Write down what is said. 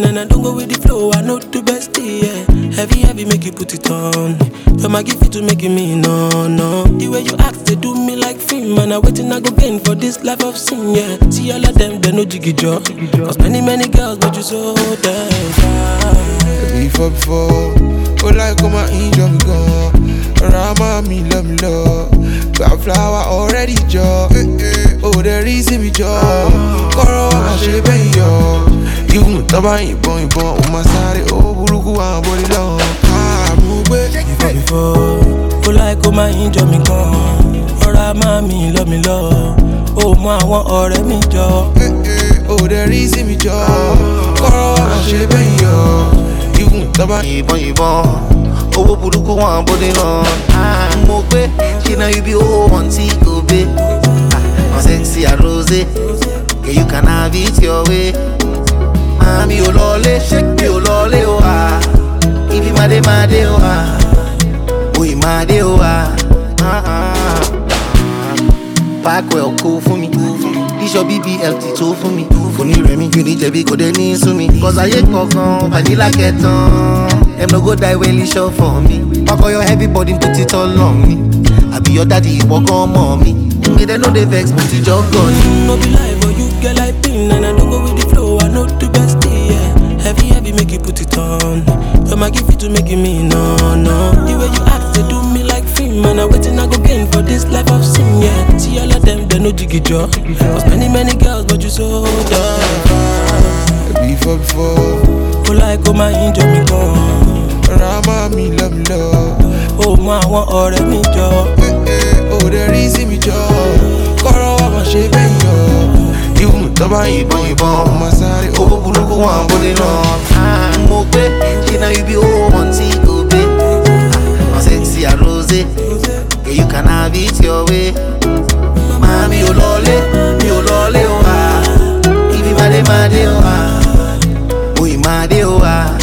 and I don't go with the flow. I know the best, yeah. Heavy, make you put it on. You're my gift to making me no. The way you act, they do me like film. And I waiting, I go gain for this life of sin, yeah. See all of them, they no jiggy job. Cause many girls, but you so damn fine. Before, oh like come and enjoy me go. Rama me love me love. Got flower already job. Oh there is me job. Koro wa she be yo. You taba ibon o ma sáré o buruku wa body long. Ah mo gbe. Before, oh like come and enjoy me go. Rama me love me love. Oh mo àwọn ọ̀rẹ́ mi jọ. Oh there is me job. Koro wa she be yo. Ìbọn owó burúkú wọn bóde lọ. Mo gbé ṣìnà ibi owó wọn tí kò gbé. Sexy and rosé, yeah you can have it your way. Mi ò lọlé, mi ò lọlé o wa. Ibi mádé o wa. Oye mádé o wa. Packwell kó fún mi. Bishop BBL ti tó fún mi. Foni remi, you ní jẹ̀bi kò dé ní sú mi. Cause ayé kankan, vanilla kẹtàn. Them no go die when it show for me. Pack all your heavy body, put it all on me. I be your daddy, walk on mommy. Me they know they vex, put it just on. No be lie, but you get like pin. And I don't go with the flow, I know the best, yeah. Heavy, make you put it on. You're my gift to making me no. The way you act, they do me like film. And I waiting, I go gain for this life of sin, yeah. See all of them, they no jiggy job. Cause many girls, but you so damn. Before, oh like come and enjoy me go. Rama me love me love. Oh mo àwọn ọ̀rẹ́ mi jọ. Oh there is me job. Koro wa ma she be yo. You taba ìbọn o ma sáré o owó burúkú wọn bóde lọ. Mo gbé ṣìnà ibi owó wọn tí kò gbé. Sexy and rosé, yeah you can have it your way. Mi ò lọlé o wa. Ibi mádé o wa. Oye mádé o wa.